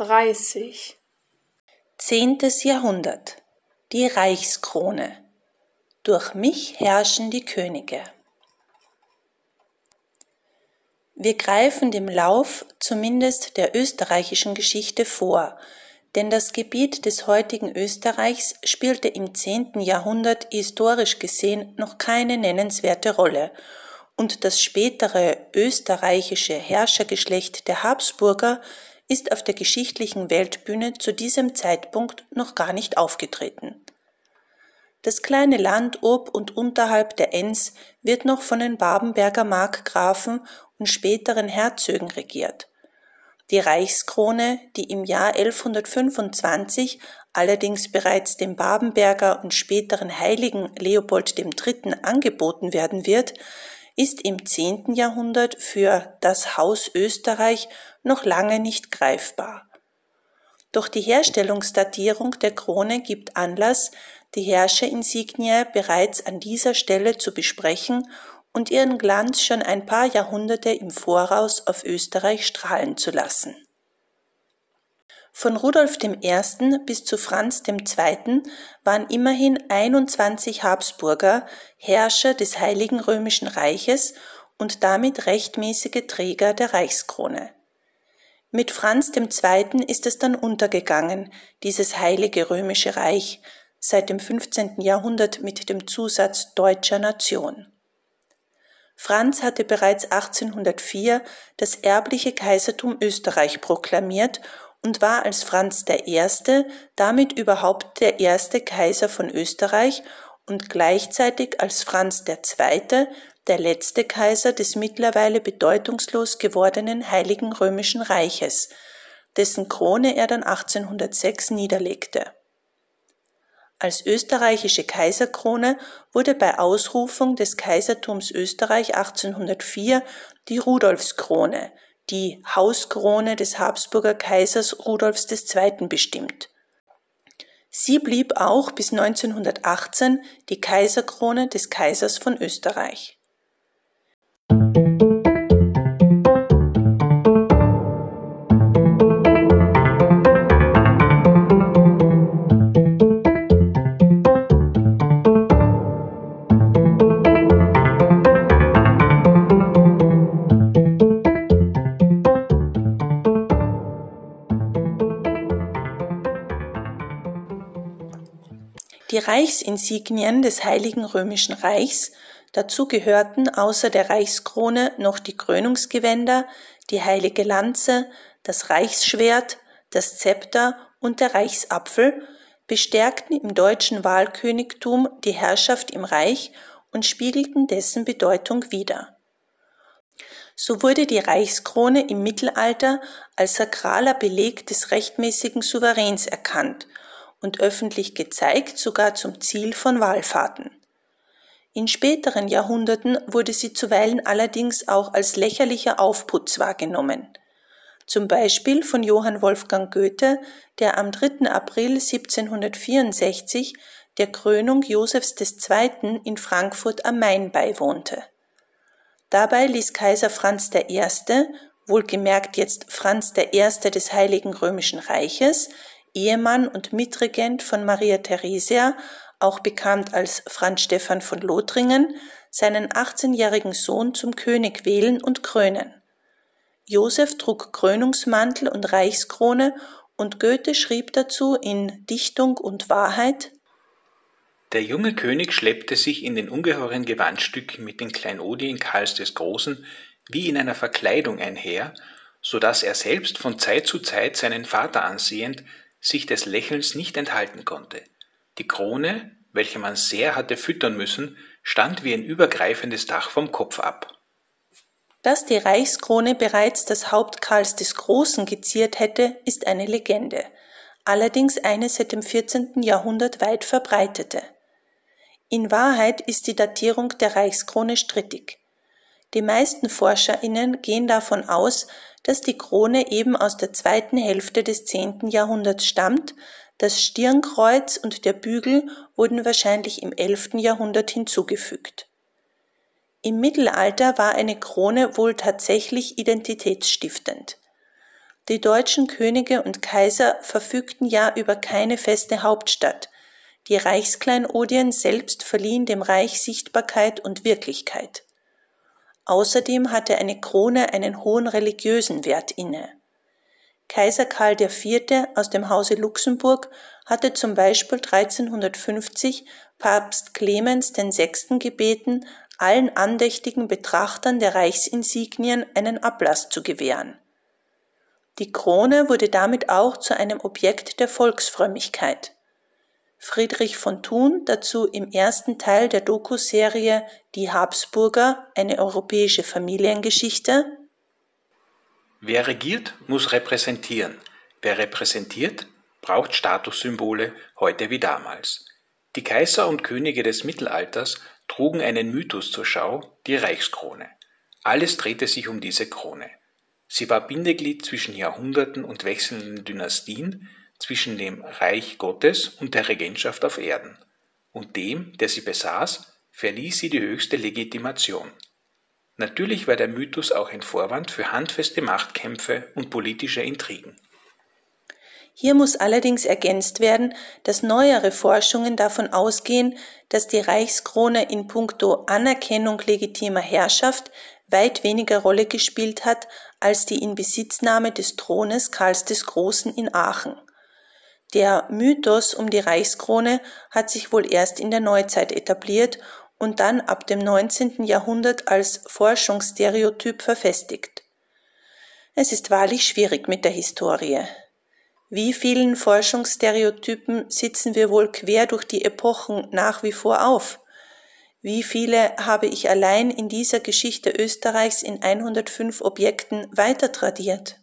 30. 10. Jahrhundert. Die Reichskrone. Durch mich herrschen die Könige. Wir greifen dem Lauf zumindest der österreichischen Geschichte vor, denn das Gebiet des heutigen Österreichs spielte im 10. Jahrhundert historisch gesehen noch keine nennenswerte Rolle und das spätere österreichische Herrschergeschlecht der Habsburger ist auf der geschichtlichen Weltbühne zu diesem Zeitpunkt noch gar nicht aufgetreten. Das kleine Land ob und unterhalb der Enns wird noch von den Babenberger Markgrafen und späteren Herzögen regiert. Die Reichskrone, die im Jahr 1125 allerdings bereits dem Babenberger und späteren Heiligen Leopold III. Angeboten werden wird, ist im 10. Jahrhundert für das Haus Österreich noch lange nicht greifbar. Doch die Herstellungsdatierung der Krone gibt Anlass, die Herrscherinsignie bereits an dieser Stelle zu besprechen und ihren Glanz schon ein paar Jahrhunderte im Voraus auf Österreich strahlen zu lassen. Von Rudolf I. bis zu Franz II. Waren immerhin 21 Habsburger Herrscher des Heiligen Römischen Reiches und damit rechtmäßige Träger der Reichskrone. Mit Franz II. Ist es dann untergegangen, dieses Heilige Römische Reich, seit dem 15. Jahrhundert mit dem Zusatz deutscher Nation. Franz hatte bereits 1804 das erbliche Kaisertum Österreich proklamiert und war als Franz I. damit überhaupt der erste Kaiser von Österreich und gleichzeitig als Franz II. Der letzte Kaiser des mittlerweile bedeutungslos gewordenen Heiligen Römischen Reiches, dessen Krone er dann 1806 niederlegte. Als österreichische Kaiserkrone wurde bei Ausrufung des Kaisertums Österreich 1804 die Rudolfskrone, die Hauskrone des Habsburger Kaisers Rudolfs II. Bestimmt. Sie blieb auch bis 1918 die Kaiserkrone des Kaisers von Österreich. Die Reichsinsignien des Heiligen Römischen Reichs, dazu gehörten außer der Reichskrone noch die Krönungsgewänder, die heilige Lanze, das Reichsschwert, das Zepter und der Reichsapfel, bestärkten im deutschen Wahlkönigtum die Herrschaft im Reich und spiegelten dessen Bedeutung wider. So wurde die Reichskrone im Mittelalter als sakraler Beleg des rechtmäßigen Souveräns erkannt und öffentlich gezeigt, sogar zum Ziel von Wallfahrten. In späteren Jahrhunderten wurde sie zuweilen allerdings auch als lächerlicher Aufputz wahrgenommen. Zum Beispiel von Johann Wolfgang Goethe, der am 3. April 1764 der Krönung Josefs II. In Frankfurt am Main beiwohnte. Dabei ließ Kaiser Franz I., wohlgemerkt jetzt Franz I. des Heiligen Römischen Reiches, Ehemann und Mitregent von Maria Theresia, auch bekannt als Franz Stephan von Lothringen, seinen 18-jährigen Sohn zum König wählen und krönen. Josef trug Krönungsmantel und Reichskrone und Goethe schrieb dazu in Dichtung und Wahrheit: Der junge König schleppte sich in den ungeheuren Gewandstücken mit den Kleinodien Karls des Großen wie in einer Verkleidung einher, so dass er selbst von Zeit zu Zeit seinen Vater ansehend sich des Lächelns nicht enthalten konnte. Die Krone, welche man sehr hatte füttern müssen, stand wie ein übergreifendes Dach vom Kopf ab. Dass die Reichskrone bereits das Haupt Karls des Großen geziert hätte, ist eine Legende, allerdings eine seit dem 14. Jahrhundert weit verbreitete. In Wahrheit ist die Datierung der Reichskrone strittig. Die meisten ForscherInnen gehen davon aus, dass die Krone eben aus der zweiten Hälfte des 10. Jahrhunderts stammt, das Stirnkreuz und der Bügel wurden wahrscheinlich im 11. Jahrhundert hinzugefügt. Im Mittelalter war eine Krone wohl tatsächlich identitätsstiftend. Die deutschen Könige und Kaiser verfügten ja über keine feste Hauptstadt. Die Reichskleinodien selbst verliehen dem Reich Sichtbarkeit und Wirklichkeit. Außerdem hatte eine Krone einen hohen religiösen Wert inne. Kaiser Karl IV. Aus dem Hause Luxemburg hatte zum Beispiel 1350 Papst Clemens VI. Gebeten, allen andächtigen Betrachtern der Reichsinsignien einen Ablass zu gewähren. Die Krone wurde damit auch zu einem Objekt der Volksfrömmigkeit. Friedrich von Thun dazu im ersten Teil der Doku-Serie Die Habsburger, eine europäische Familiengeschichte: Wer regiert, muss repräsentieren. Wer repräsentiert, braucht Statussymbole, heute wie damals. Die Kaiser und Könige des Mittelalters trugen einen Mythos zur Schau, die Reichskrone. Alles drehte sich um diese Krone. Sie war Bindeglied zwischen Jahrhunderten und wechselnden Dynastien, zwischen dem Reich Gottes und der Regentschaft auf Erden. Und dem, der sie besaß, verlieh sie die höchste Legitimation. Natürlich war der Mythos auch ein Vorwand für handfeste Machtkämpfe und politische Intrigen. Hier muss allerdings ergänzt werden, dass neuere Forschungen davon ausgehen, dass die Reichskrone in puncto Anerkennung legitimer Herrschaft weit weniger Rolle gespielt hat als die Inbesitznahme des Thrones Karls des Großen in Aachen. Der Mythos um die Reichskrone hat sich wohl erst in der Neuzeit etabliert und dann ab dem 19. Jahrhundert als Forschungsstereotyp verfestigt. Es ist wahrlich schwierig mit der Historie. Wie vielen Forschungsstereotypen sitzen wir wohl quer durch die Epochen nach wie vor auf? Wie viele habe ich allein in dieser Geschichte Österreichs in 105 Objekten weitertradiert?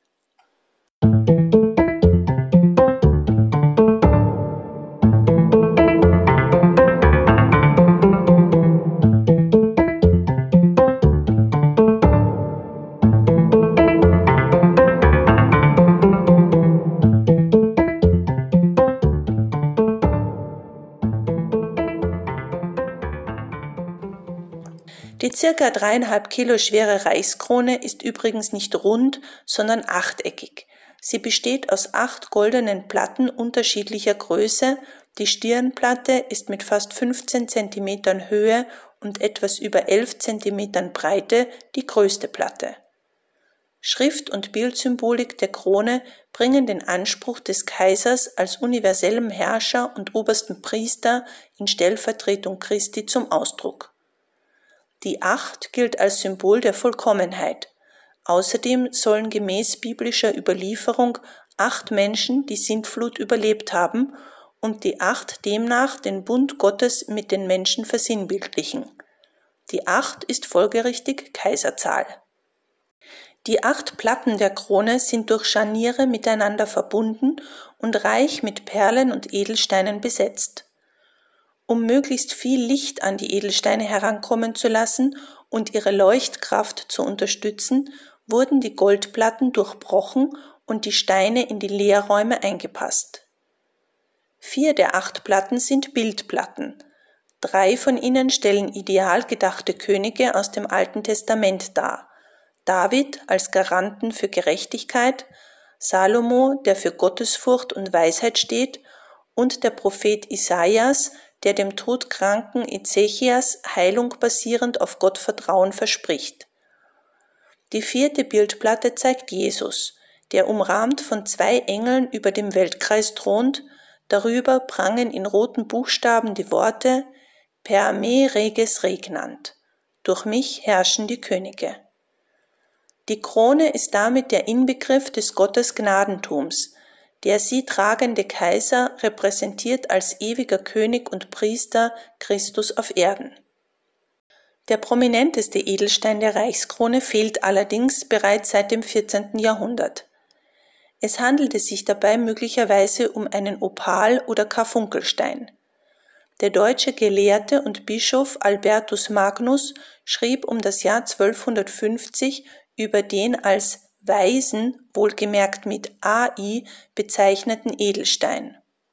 Die circa 3,5 Kilo schwere Reichskrone ist übrigens nicht rund, sondern achteckig. Sie besteht aus 8 goldenen Platten unterschiedlicher Größe. Die Stirnplatte ist mit fast 15 cm Höhe und etwas über 11 cm Breite die größte Platte. Schrift- und Bildsymbolik der Krone bringen den Anspruch des Kaisers als universellem Herrscher und obersten Priester in Stellvertretung Christi zum Ausdruck. Die 8 gilt als Symbol der Vollkommenheit. Außerdem sollen gemäß biblischer Überlieferung 8 Menschen die Sintflut überlebt haben und die 8 demnach den Bund Gottes mit den Menschen versinnbildlichen. Die 8 ist folgerichtig Kaiserzahl. Die 8 Platten der Krone sind durch Scharniere miteinander verbunden und reich mit Perlen und Edelsteinen besetzt. Um möglichst viel Licht an die Edelsteine herankommen zu lassen und ihre Leuchtkraft zu unterstützen, wurden die Goldplatten durchbrochen und die Steine in die Leerräume eingepasst. 4 der 8 Platten sind Bildplatten. 3 von ihnen stellen ideal gedachte Könige aus dem Alten Testament dar. David als Garanten für Gerechtigkeit, Salomo, der für Gottesfurcht und Weisheit steht, und der Prophet Isaias, der dem todkranken Ezechias Heilung basierend auf Gottvertrauen verspricht. Die 4. Bildplatte zeigt Jesus, der umrahmt von 2 Engeln über dem Weltkreis thront, darüber prangen in roten Buchstaben die Worte Per me reges regnant, durch mich herrschen die Könige. Die Krone ist damit der Inbegriff des Gottesgnadentums. Der sie tragende Kaiser repräsentiert als ewiger König und Priester Christus auf Erden. Der prominenteste Edelstein der Reichskrone fehlt allerdings bereits seit dem 14. Jahrhundert. Es handelte sich dabei möglicherweise um einen Opal- oder Karfunkelstein. Der deutsche Gelehrte und Bischof Albertus Magnus schrieb um das Jahr 1250 über den als Weisen, wohlgemerkt mit AI, bezeichneten Edelstein.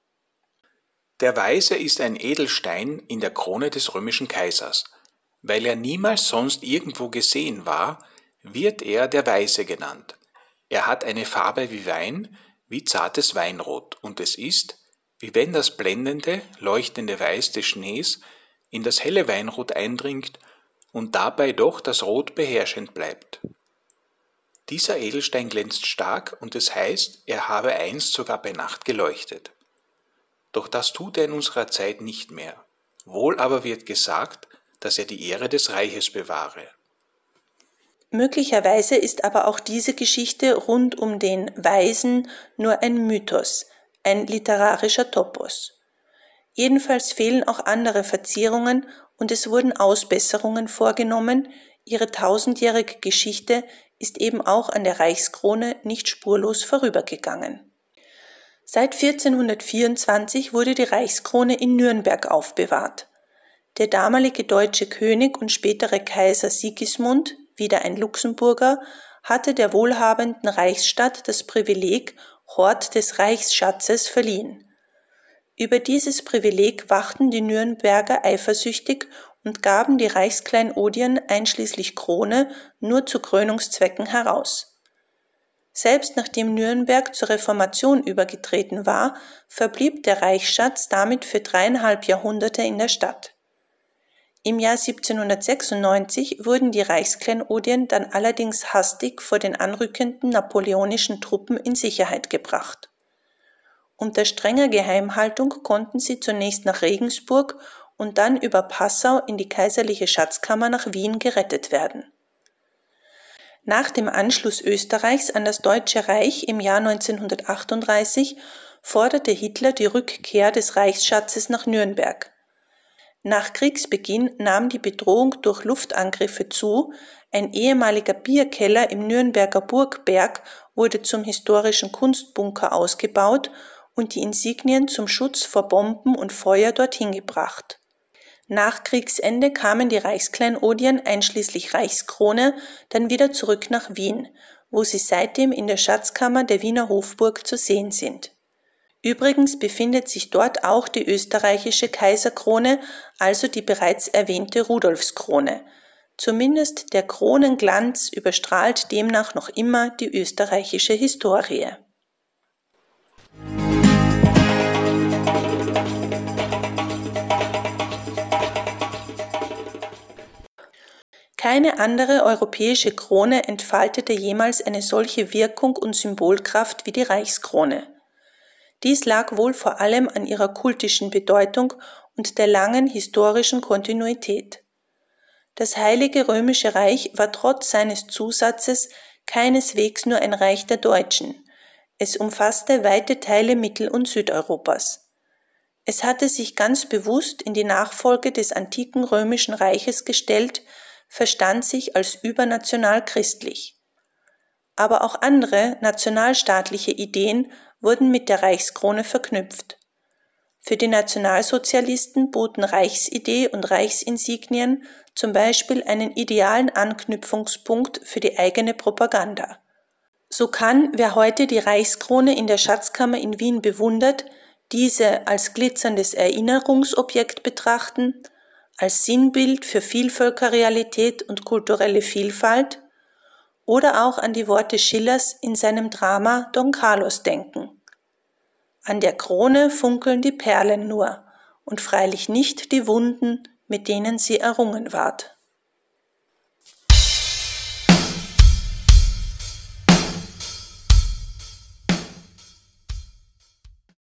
Der Weise ist ein Edelstein in der Krone des römischen Kaisers. Weil er niemals sonst irgendwo gesehen war, wird er der Weise genannt. Er hat eine Farbe wie Wein, wie zartes Weinrot, und es ist, wie wenn das blendende, leuchtende Weiß des Schnees in das helle Weinrot eindringt und dabei doch das Rot beherrschend bleibt. Dieser Edelstein glänzt stark und es heißt, er habe einst sogar bei Nacht geleuchtet. Doch das tut er in unserer Zeit nicht mehr. Wohl aber wird gesagt, dass er die Ehre des Reiches bewahre. Möglicherweise ist aber auch diese Geschichte rund um den Weisen nur ein Mythos, ein literarischer Topos. Jedenfalls fehlen auch andere Verzierungen und es wurden Ausbesserungen vorgenommen, ihre tausendjährige Geschichte ist eben auch an der Reichskrone nicht spurlos vorübergegangen. Seit 1424 wurde die Reichskrone in Nürnberg aufbewahrt. Der damalige deutsche König und spätere Kaiser Sigismund, wieder ein Luxemburger, hatte der wohlhabenden Reichsstadt das Privileg Hort des Reichsschatzes verliehen. Über dieses Privileg wachten die Nürnberger eifersüchtig und gaben die Reichskleinodien einschließlich Krone nur zu Krönungszwecken heraus. Selbst nachdem Nürnberg zur Reformation übergetreten war, verblieb der Reichsschatz damit für 3,5 Jahrhunderte in der Stadt. Im Jahr 1796 wurden die Reichskleinodien dann allerdings hastig vor den anrückenden napoleonischen Truppen in Sicherheit gebracht. Unter strenger Geheimhaltung konnten sie zunächst nach Regensburg und dann über Passau in die kaiserliche Schatzkammer nach Wien gerettet werden. Nach dem Anschluss Österreichs an das Deutsche Reich im Jahr 1938 forderte Hitler die Rückkehr des Reichsschatzes nach Nürnberg. Nach Kriegsbeginn nahm die Bedrohung durch Luftangriffe zu, ein ehemaliger Bierkeller im Nürnberger Burgberg wurde zum historischen Kunstbunker ausgebaut und die Insignien zum Schutz vor Bomben und Feuer dorthin gebracht. Nach Kriegsende kamen die Reichskleinodien einschließlich Reichskrone dann wieder zurück nach Wien, wo sie seitdem in der Schatzkammer der Wiener Hofburg zu sehen sind. Übrigens befindet sich dort auch die österreichische Kaiserkrone, also die bereits erwähnte Rudolfskrone. Zumindest der Kronenglanz überstrahlt demnach noch immer die österreichische Historie. Keine andere europäische Krone entfaltete jemals eine solche Wirkung und Symbolkraft wie die Reichskrone. Dies lag wohl vor allem an ihrer kultischen Bedeutung und der langen historischen Kontinuität. Das Heilige Römische Reich war trotz seines Zusatzes keineswegs nur ein Reich der Deutschen. Es umfasste weite Teile Mittel- und Südeuropas. Es hatte sich ganz bewusst in die Nachfolge des antiken Römischen Reiches gestellt, verstand sich als übernational christlich. Aber auch andere nationalstaatliche Ideen wurden mit der Reichskrone verknüpft. Für die Nationalsozialisten boten Reichsidee und Reichsinsignien zum Beispiel einen idealen Anknüpfungspunkt für die eigene Propaganda. So kann, wer heute die Reichskrone in der Schatzkammer in Wien bewundert, diese als glitzerndes Erinnerungsobjekt betrachten, als Sinnbild für Vielvölkerrealität und kulturelle Vielfalt oder auch an die Worte Schillers in seinem Drama Don Carlos denken. An der Krone funkeln die Perlen nur und freilich nicht die Wunden, mit denen sie errungen ward.